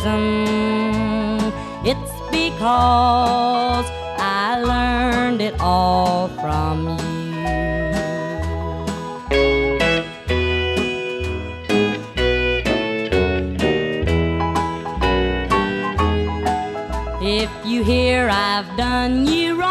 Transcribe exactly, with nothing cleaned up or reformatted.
reason. It's because I learned it all from you. If you hear I've done you